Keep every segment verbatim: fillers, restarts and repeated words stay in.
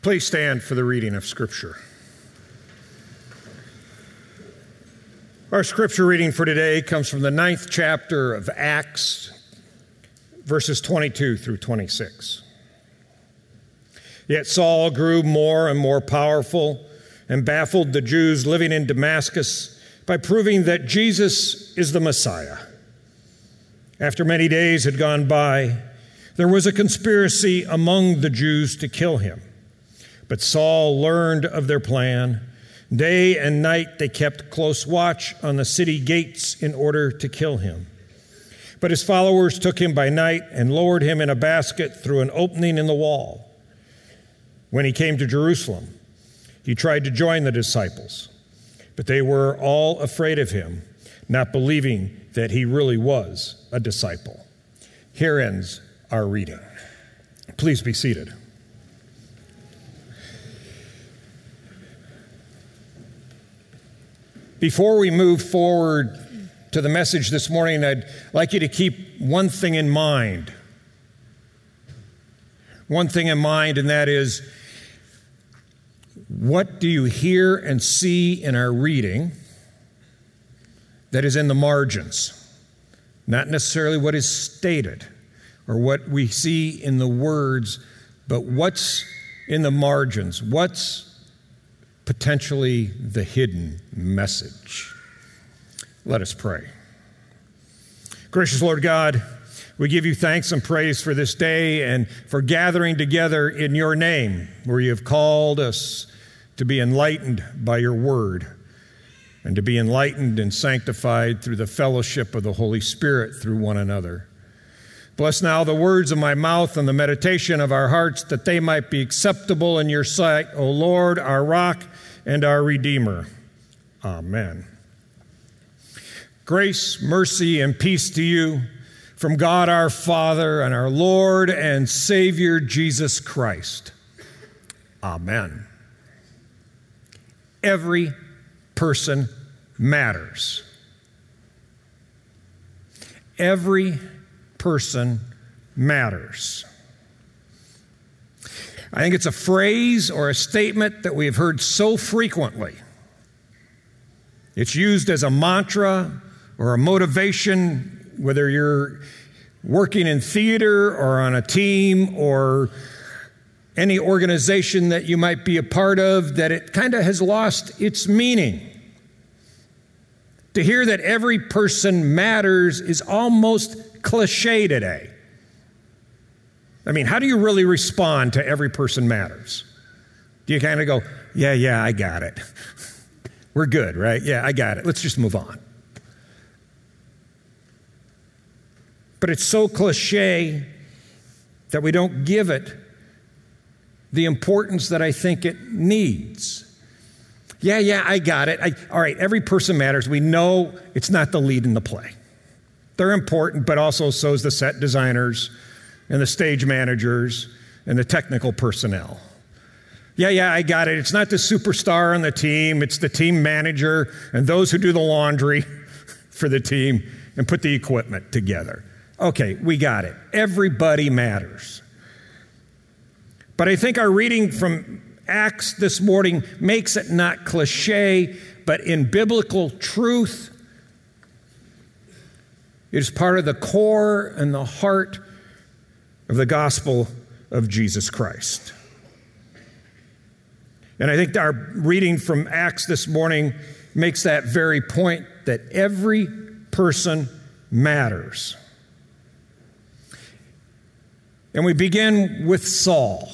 Please stand for the reading of Scripture. Our Scripture reading for today comes from the ninth chapter of Acts, verses twenty-two through twenty-six. Yet Saul grew more and more powerful and baffled the Jews living in Damascus by proving that Jesus is the Messiah. After many days had gone by, there was a conspiracy among the Jews to kill him. But Saul learned of their plan. Day and night they kept close watch on the city gates in order to kill him. But his followers took him by night and lowered him in a basket through an opening in the wall. When he came to Jerusalem, he tried to join the disciples, but they were all afraid of him, not believing that he really was a disciple. Here ends our reading. Please be seated. Before we move forward to the message this morning, I'd like you to keep one thing in mind. One thing in mind, and that is, what do you hear and see in our reading that is in the margins? Not necessarily what is stated or what we see in the words, but what's in the margins? What's potentially the hidden message? Let us pray. Gracious Lord God, we give you thanks and praise for this day and for gathering together in your name, where you have called us to be enlightened by your word and to be enlightened and sanctified through the fellowship of the Holy Spirit through one another. Bless now the words of my mouth and the meditation of our hearts, that they might be acceptable in your sight, O Lord, our rock and our Redeemer. Amen. Grace, mercy, and peace to you from God our Father and our Lord and Savior Jesus Christ. Amen. Every person matters. Every person matters. I think it's a phrase or a statement that we have heard so frequently. It's used as a mantra or a motivation, whether you're working in theater or on a team or any organization that you might be a part of, that it kind of has lost its meaning. To hear that every person matters is almost cliche today. I mean, how do you really respond to every person matters? Do you kind of go, yeah, yeah, I got it. We're good, right? Yeah, I got it. Let's just move on. But it's so cliche that we don't give it the importance that I think it needs. Yeah, yeah, I got it. I, all right, every person matters. We know it's not the lead in the play. They're important, but also so is the set designers and the stage managers and the technical personnel. Yeah, yeah, I got it. It's not the superstar on the team. It's the team manager and those who do the laundry for the team and put the equipment together. Okay, we got it. Everybody matters. But I think our reading from Acts this morning makes it not cliche, but in biblical truth, it is part of the core and the heart of the gospel of Jesus Christ. And I think our reading from Acts this morning makes that very point, that every person matters. And we begin with Saul.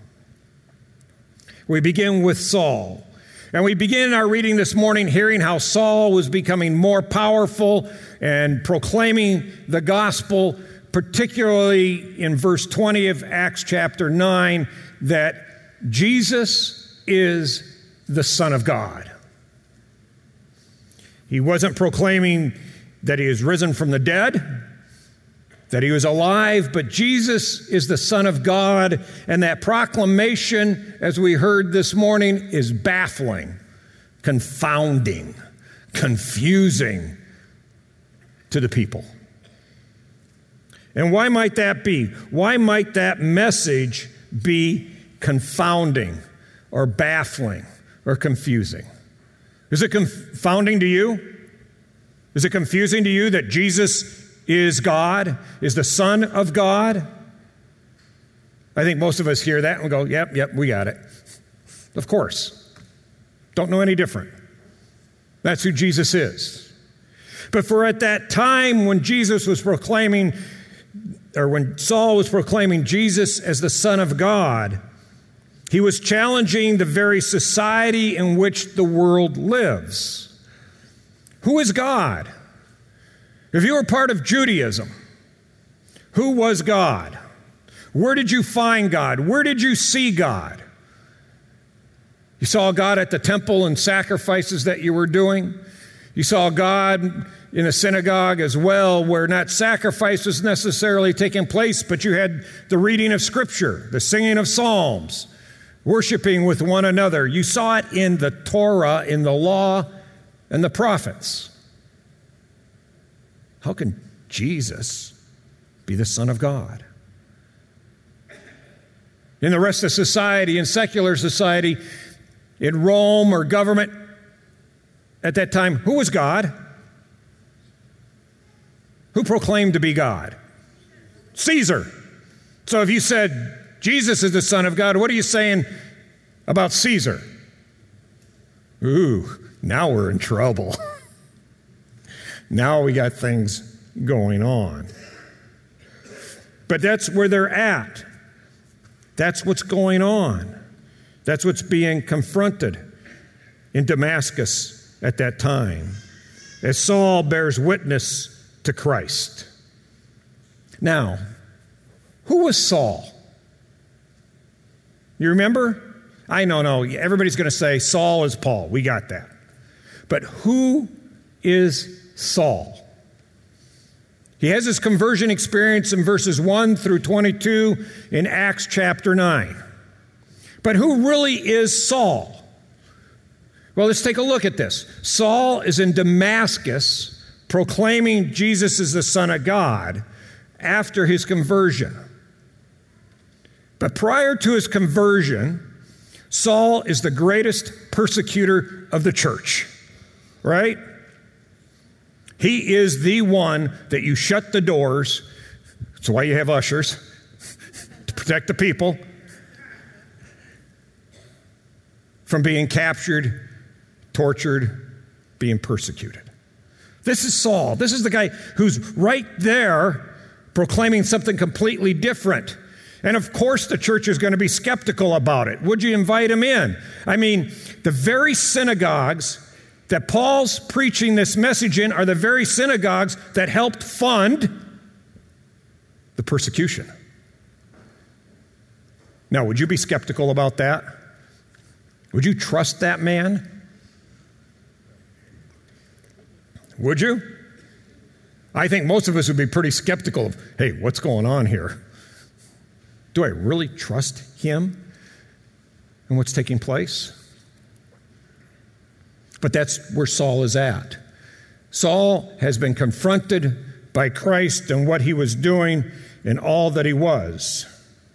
We begin with Saul. And we begin our reading this morning hearing how Saul was becoming more powerful and proclaiming the gospel, particularly in verse twenty of Acts chapter nine, that Jesus is the Son of God. He wasn't proclaiming that he is risen from the dead, that he was alive, but Jesus is the Son of God, and that proclamation, as we heard this morning, is baffling, confounding, confusing to the people. And why might that be? Why might that message be confounding or baffling or confusing. Is it confounding to you? Is it confusing to you that Jesus is God, is the Son of God? I think most of us hear that and we go, yep, yep, we got it. Of course. Don't know any different. That's who Jesus is. But for at that time when Jesus was proclaiming, or when Saul was proclaiming Jesus as the Son of God, he was challenging the very society in which the world lives. Who is God? If you were part of Judaism, who was God? Where did you find God? Where did you see God? You saw God at the temple and sacrifices that you were doing. You saw God in a synagogue as well, where not sacrifice was necessarily taking place, but you had the reading of Scripture, the singing of psalms, worshiping with one another. You saw it in the Torah, in the law, and the prophets. How can Jesus be the Son of God? In the rest of society, in secular society, in Rome or government at that time, who was God? Who proclaimed to be God? Caesar. So if you said Jesus is the Son of God, what are you saying about Caesar? Ooh, now we're in trouble. Now we got things going on. But that's where they're at. That's what's going on. That's what's being confronted in Damascus at that time, as Saul bears witness to Christ. Now, who was Saul? You remember? I know, no, everybody's going to say Saul is Paul. We got that. But who is Saul? He has his conversion experience in verses one through twenty-two in Acts chapter nine. But who really is Saul? Well, let's take a look at this. Saul is in Damascus proclaiming Jesus is the Son of God after his conversion. But prior to his conversion, Saul is the greatest persecutor of the church, right? He is the one that you shut the doors. That's why you have ushers, to protect the people from being captured, tortured, being persecuted. This is Saul. This is the guy who's right there proclaiming something completely different. And of course the church is going to be skeptical about it. Would you invite him in? I mean, the very synagogues that Paul's preaching this message in are the very synagogues that helped fund the persecution. Now, would you be skeptical about that? Would you trust that man? Would you? I think most of us would be pretty skeptical of, hey, what's going on here? Do I really trust him and what's taking place? But that's where Saul is at. Saul has been confronted by Christ and what he was doing and all that he was.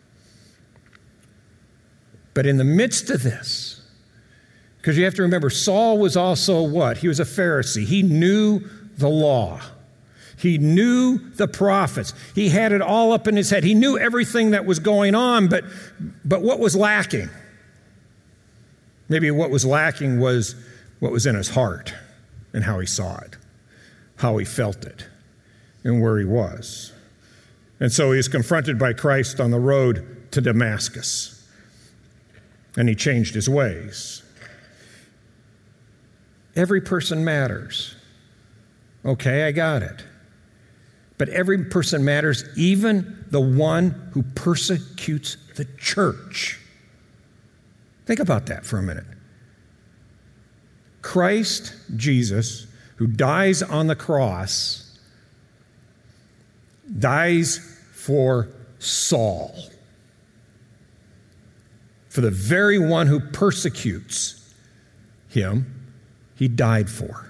But in the midst of this, because you have to remember, Saul was also what? He was a Pharisee. He knew the law. He knew the prophets. He had it all up in his head. He knew everything that was going on, but, but what was lacking? Maybe what was lacking was what was in his heart and how he saw it, how he felt it, and where he was. And so he is confronted by Christ on the road to Damascus, and he changed his ways. Every person matters. Okay, I got it. But every person matters, even the one who persecutes the church. Think about that for a minute. Christ Jesus, who dies on the cross, dies for Saul, for the very one who persecutes him, he died for.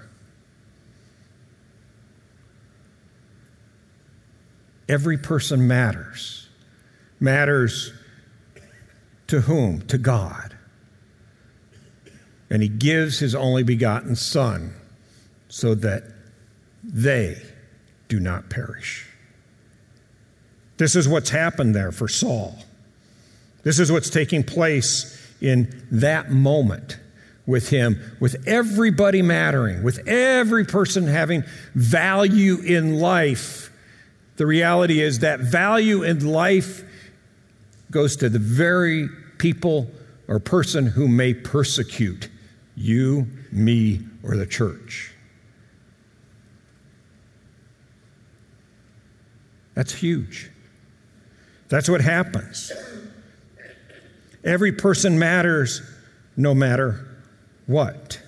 Every person matters. Matters To whom? To God. And he gives his only begotten Son so that they do not perish. This is what's happened there for Saul. This is what's taking place in that moment with him, with everybody mattering, with every person having value in life. The reality is that value in life goes to the very people or person who may persecute you, me, or the church. That's huge. That's what happens. Every person matters no matter what.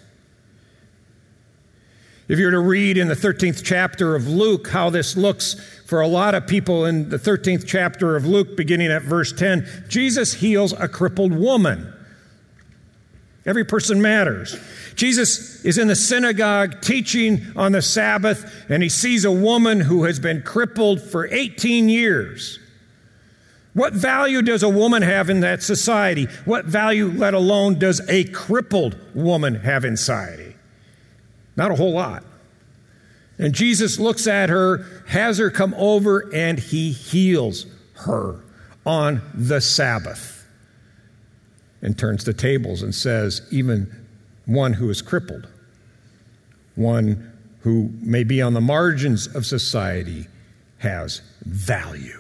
If you were to read in the thirteenth chapter of Luke how this looks for a lot of people in the thirteenth chapter of Luke, beginning at verse ten, Jesus heals a crippled woman. Every person matters. Jesus is in the synagogue teaching on the Sabbath, and he sees a woman who has been crippled for eighteen years. What value does a woman have in that society? What value, let alone, does a crippled woman have in society? Not a whole lot. And Jesus looks at her, has her come over, and he heals her on the Sabbath and turns the tables and says, even one who is crippled, one who may be on the margins of society, has value.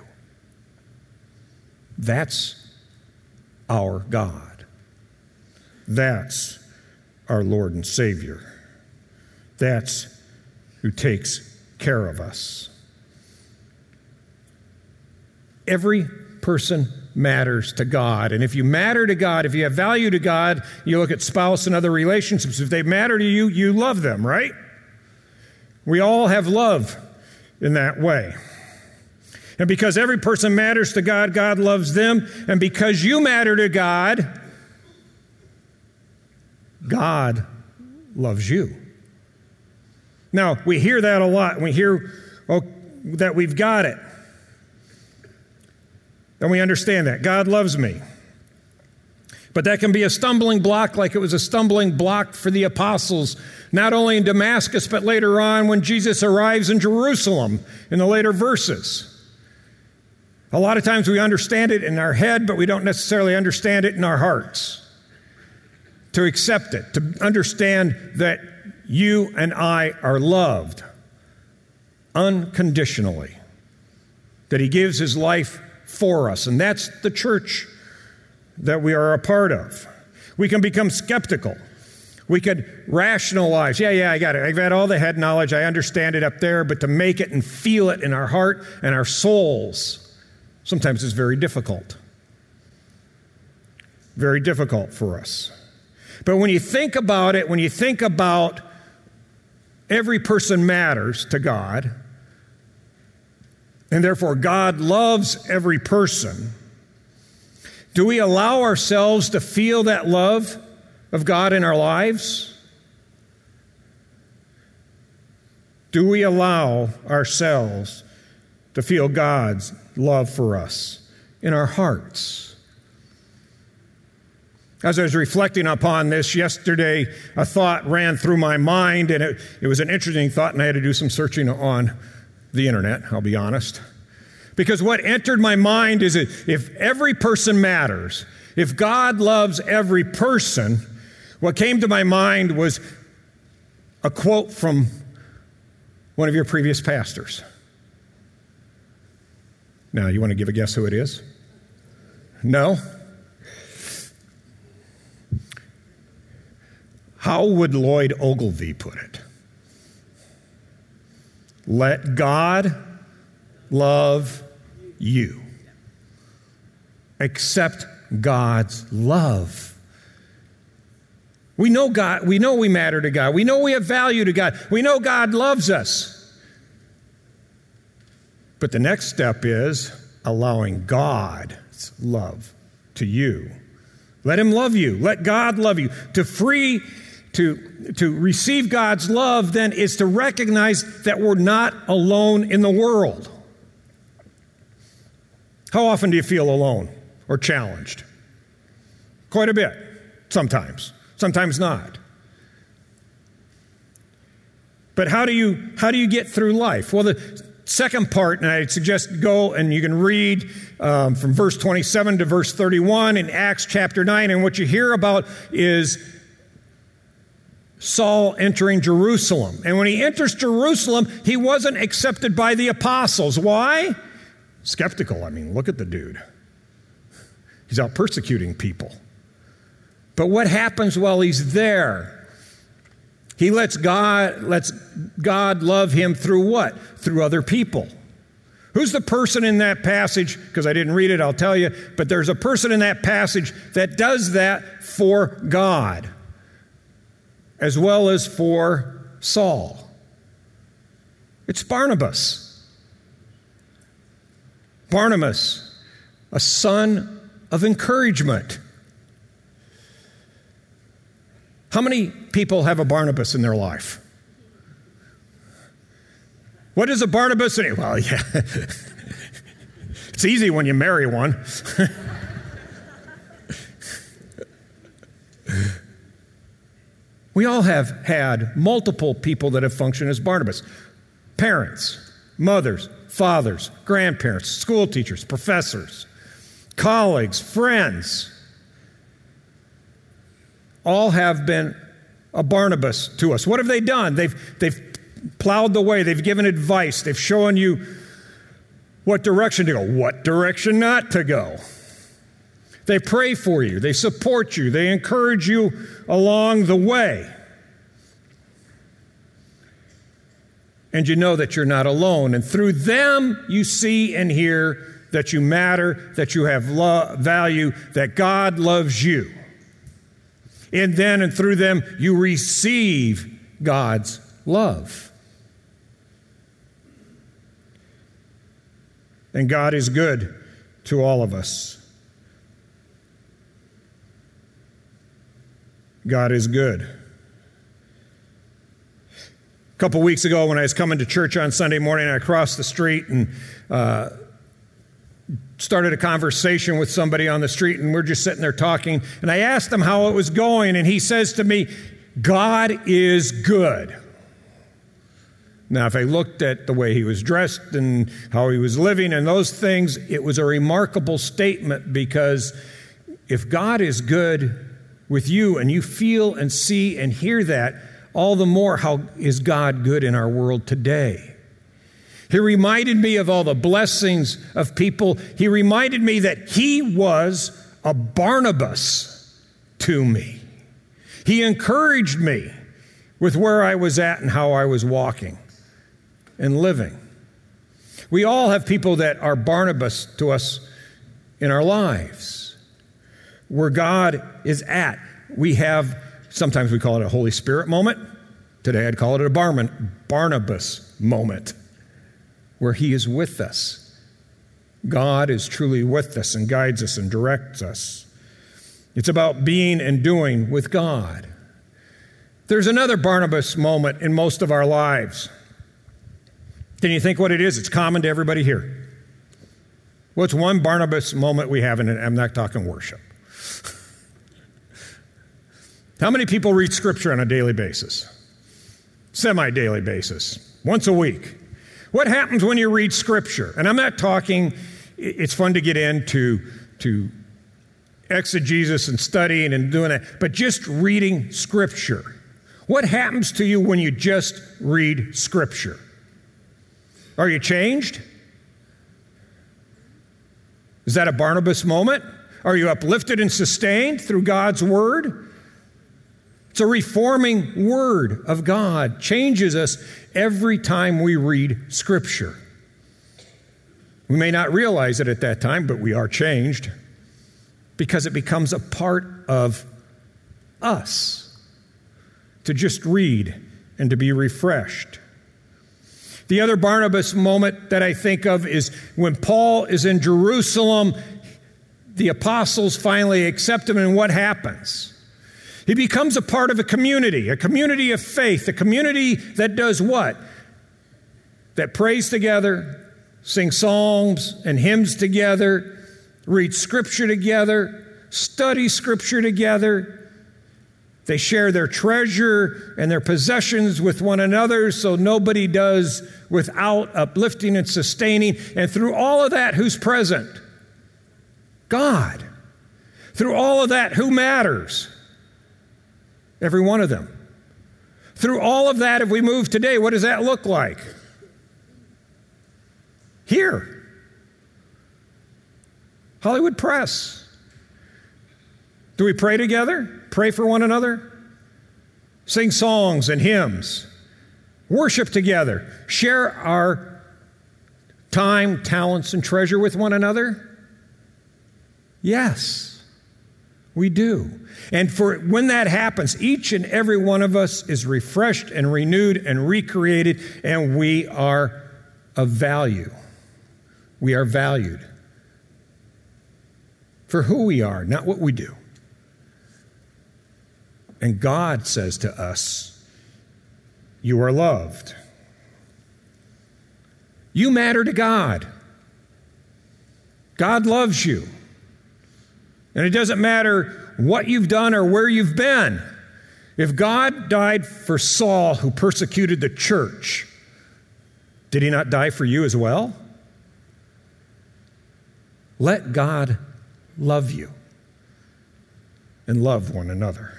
That's our God. That's our Lord and Savior. That's who takes care of us. Every person matters to God. And if you matter to God, if you have value to God, you look at spouse and other relationships. If they matter to you, you love them, right? We all have love in that way. And because every person matters to God, God loves them. And because you matter to God, God loves you. Now, we hear that a lot. We hear oh, that we've got it. And we understand that. God loves me. But that can be a stumbling block like it was a stumbling block for the apostles, not only in Damascus, but later on when Jesus arrives in Jerusalem in the later verses. A lot of times we understand it in our head, but we don't necessarily understand it in our hearts. To accept it, to understand that you and I are loved unconditionally, that he gives his life for us, and that's the church that we are a part of. We can become skeptical. We could rationalize, yeah, yeah, I got it. I've had all the head knowledge. I understand it up there, but to make it and feel it in our heart and our souls, sometimes it's very difficult. Very difficult for us. But when you think about it, when you think about every person matters to God, and therefore God loves every person, do we allow ourselves to feel that love of God in our lives? Do we allow ourselves to feel God's love for us in our hearts? As I was reflecting upon this yesterday, a thought ran through my mind, and it, it was an interesting thought, and I had to do some searching on the internet, I'll be honest. Because what entered my mind is that if every person matters, if God loves every person, what came to my mind was a quote from one of your previous pastors. Now, you want to give a guess who it is? No? How would Lloyd Ogilvie put it? Let God love you. Accept God's love. We know God, we know we matter to God. We know we have value to God. We know God loves us. But the next step is allowing God's love to you. Let him love you. Let God love you. To free, to, to receive God's love then is to recognize that we're not alone in the world. How often do you feel alone or challenged? quite a bit, sometimes, sometimes not. But how do you how do you get through life? Well, the second part, and I suggest go and you can read um, from verse twenty-seven to verse thirty-one in Acts chapter nine, and what you hear about is Saul entering Jerusalem. And when he enters Jerusalem, he wasn't accepted by the apostles. Why? Skeptical. I mean, look at the dude. He's out persecuting people. But what happens while he's there? He lets God, lets God love him through what? Through other people. Who's the person in that passage? Because I didn't read it, I'll tell you. But there's a person in that passage that does that for God, as well as for Saul. It's Barnabas. Barnabas, a son of encouragement. How many people have a Barnabas in their life? What is a Barnabas? Well, yeah. It's easy when you marry one. We all have had multiple people that have functioned as Barnabas. Parents, mothers, fathers, grandparents, school teachers, professors, colleagues, friends. All have been a Barnabas to us. What have they done? They've, they've plowed the way. They've given advice. They've shown you what direction to go, what direction not to go. They pray for you. They support you. They encourage you along the way. And you know that you're not alone. And through them, you see and hear that you matter, that you have lo- value, that God loves you. And then and through them, you receive God's love. And God is good to all of us. God is good. A couple weeks ago when I was coming to church on Sunday morning, I crossed the street and uh, started a conversation with somebody on the street, and we're just sitting there talking, and I asked him how it was going, and he says to me, God is good. Now, if I looked at the way he was dressed and how he was living and those things, it was a remarkable statement, because if God is good with you and you feel and see and hear that, all the more how is God good in our world today. He reminded me of all the blessings of people. He reminded me that he was a Barnabas to me. He encouraged me with where I was at and how I was walking and living. We all have people that are Barnabas to us in our lives, where God is at. We have, sometimes we call it a Holy Spirit moment. Today I'd call it a Barnabas moment, where he is with us. God is truly with us and guides us and directs us. It's about being and doing with God. There's another Barnabas moment in most of our lives. Can you think what it is? It's common to everybody here. What's one Barnabas moment we have, and I'm not talking worship. How many people read Scripture on a daily basis? Semi-daily basis, once a week. What happens when you read Scripture? And I'm not talking, it's fun to get into to exegesis and studying and doing that, but just reading Scripture. What happens to you when you just read Scripture? Are you changed? Is that a Barnabas moment? Are you uplifted and sustained through God's Word? It's a reforming Word of God. Changes us every time we read Scripture. We may not realize it at that time, but we are changed because it becomes a part of us to just read and to be refreshed. The other Barnabas moment that I think of is when Paul is in Jerusalem, the apostles finally accept him, and what happens? He becomes a part of a community, a community of faith, a community that does what? That prays together, sings psalms and hymns together, reads Scripture together, study Scripture together. They share their treasure and their possessions with one another, so nobody does without uplifting and sustaining. And through all of that, who's present? God. Through all of that, who matters? Every one of them. Through all of that, if we move today, what does that look like? Here. Hollywood Press. Do we pray together? Pray for one another? Sing songs and hymns? Worship together? Share our time, talents, and treasure with one another? Yes, we do. And for when that happens, each and every one of us is refreshed and renewed and recreated, and we are of value. We are valued for who we are, not what we do. And God says to us, you are loved. You matter to God. God loves you. And it doesn't matter what you've done or where you've been. If God died for Saul, who persecuted the church, did he not die for you as well? Let God love you and love one another.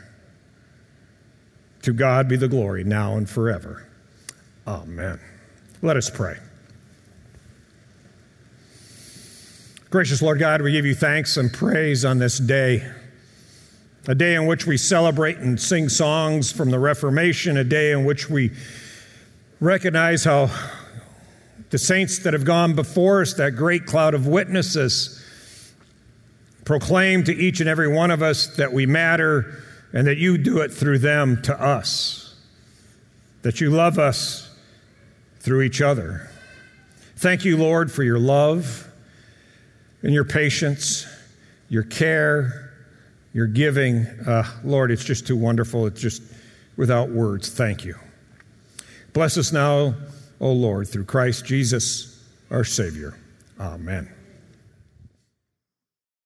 To God be the glory now and forever. Amen. Let us pray. Gracious Lord God, we give you thanks and praise on this day, a day in which we celebrate and sing songs from the Reformation, a day in which we recognize how the saints that have gone before us, that great cloud of witnesses, proclaim to each and every one of us that we matter and that you do it through them to us, that you love us through each other. Thank you, Lord, for your love and your patience, your care, your giving. Uh, Lord, it's just too wonderful. It's just without words. Thank you. Bless us now, O Lord, through Christ Jesus, our Savior. Amen.